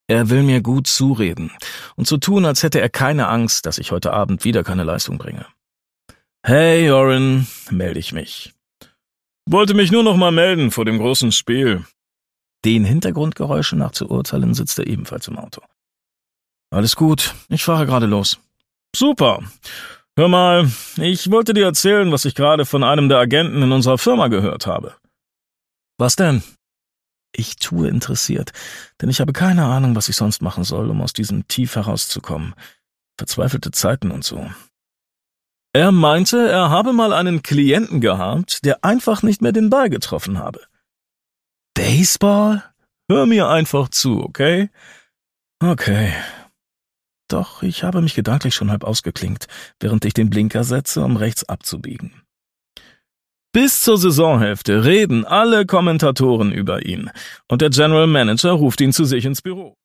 Er will mir gut zureden und so tun, als hätte er keine Angst, dass ich heute Abend wieder keine Leistung bringe. »Hey, Oren«, melde ich mich. »Wollte mich nur noch mal melden vor dem großen Spiel.« Den Hintergrundgeräuschen nach zu urteilen, sitzt er ebenfalls im Auto. »Alles gut, ich fahre gerade los.« »Super. Hör mal, ich wollte dir erzählen, was ich gerade von einem der Agenten in unserer Firma gehört habe.« »Was denn?« Ich tue interessiert, denn ich habe keine Ahnung, was ich sonst machen soll, um aus diesem Tief herauszukommen. Verzweifelte Zeiten und so. Er meinte, er habe mal einen Klienten gehabt, der einfach nicht mehr den Ball getroffen habe. Baseball? Hör mir einfach zu, okay? Okay. Doch ich habe mich gedanklich schon halb ausgeklinkt, während ich den Blinker setze, um rechts abzubiegen. Bis zur Saisonhälfte reden alle Kommentatoren über ihn und der General Manager ruft ihn zu sich ins Büro.